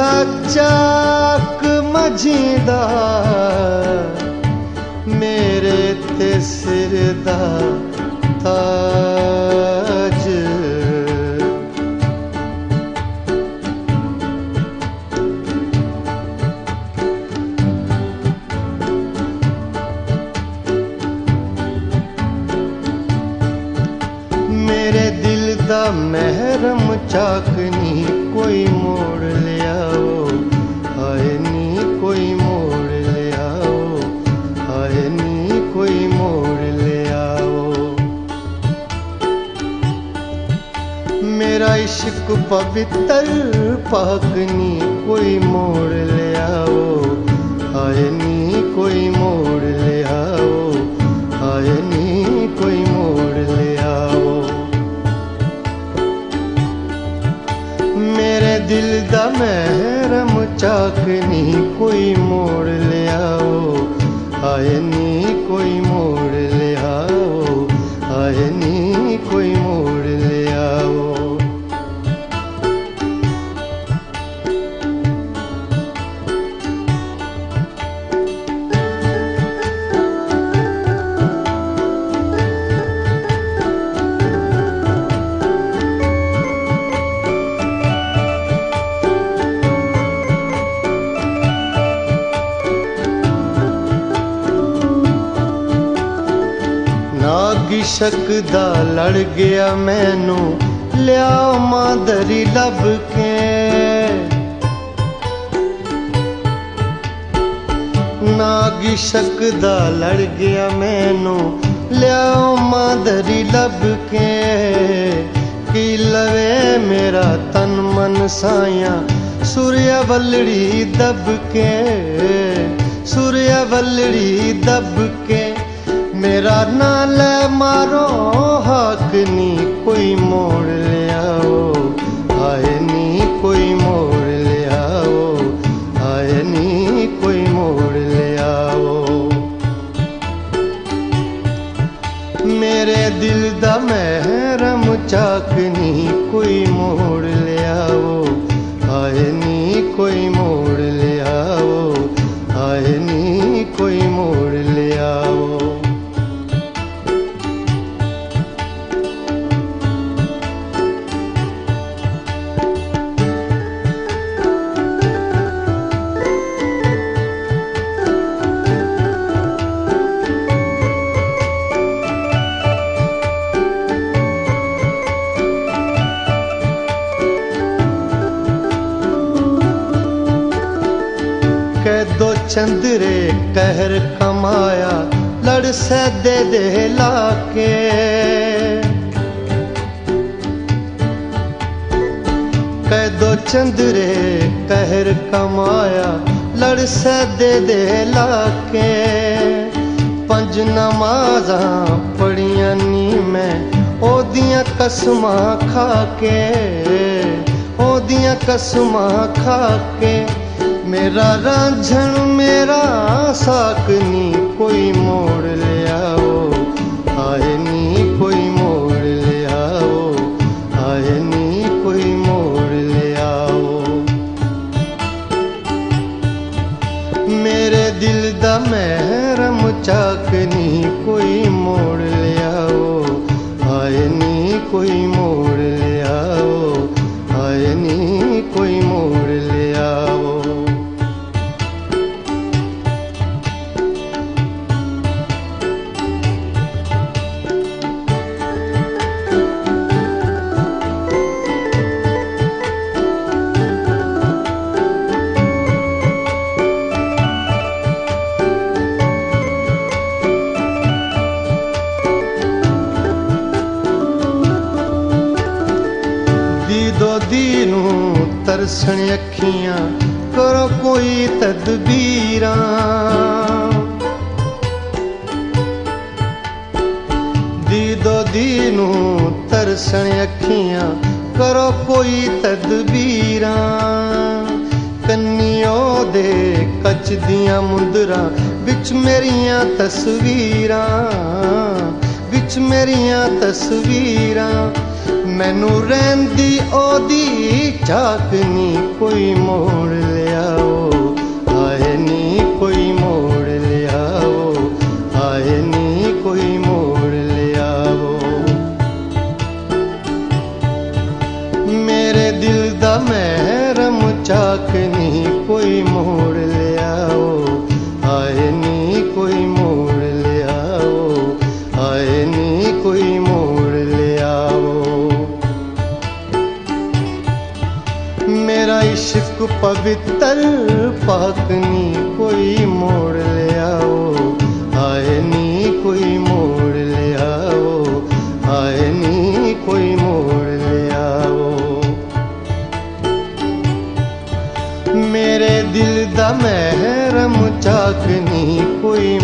था चाक मझीदा मेरे ते सिर दा ताज। मेरे दिल दा महरम चाकनी कोई मोड़ लियाओ, हाय नी कोई मोड़ लियाओ, हाय नी कोई मोड़ लियाओ। मेरा इश्क पवित्र पाकनी कोई मोड़ लियाओ, हाय नी कोई मोड़ लियाओ, हाय नी कोई मोड़ लियाओ। मेरे दिल दा महरम चाकनी कोई मोड़ लियाओ, हाय नी कोई मोड़ लियाओ, हाय नी कोई मोड़ लियाओ। इशक दा लड़ गया मैनू लियाओ मादरी लब के। नाग इशक दा लड़ गया मैनू लियाओ मादरी लब के। की लवे मेरा तन मन साया सूर्या वल्लड़ी दब के, सूर्या वल्लड़ी दब के। मेरा नाल मारो हाकनी कोई मोड़ लियाओ, हाय नी कोई मोड़ लियाओ, हाय नी कोई मोड़ लियाओ। मेरे दिल दा महरम चाकनी कोई मोड़ लियाओ, हाय नी कोई मोड़ लियाओ, हाय नी कोई मोड़ लियाओ। दो चंद्रे कहर कमाया लड़ सैदे दे लाके। कह दो चंद्रे कहर कमाया लड़ सैदे दे लाके। पंज नमाज़ां पढ़ियां नी मैं ओदियां कसमां खाके, ओदियां कसमां खाके। मेरा रांझण मेरा साकनी कोई मोड़ लियाओ, हाय नी कोई मोड़ लियाओ, हाय नी कोई मोड़ लियाओ। मेरे दिल दा महरम चाकनी कोई मोड़ लियाओ, हाय नी कोई मोड़ लियाओ, हाय नी कोई मोड़ लियाओ। दीदो दीनू तरसण अखियां करो कोई तदबीरां। दीदो दीनू तरसण अखियां करो कोई तदबीरां। कन्नियो दे कच दियां मुंदरां बिच मेरियां तस्वीरां, बिच मेरियां तस्वीरां। मैनू रहन दी ओदी झाकनी कोई मोड़ लियाओ, आए नी कोई मोड़ लियाओ, आए नी कोई मोड़ लियाओ। मेरे दिल दा महरम झाकनी कोई मोड़ लियाओ, आए नी कोई मोड़ लियाओ, आए नी कोई मोड़ लियाओ। मेरा इश्क पवित्र पाकनी कोई मोड़ लियाओ, आए नी कोई मोड़ लियाओ, आए नी कोई मोड़ लियाओ। मेरे दिल दा महरम झाकनी कोई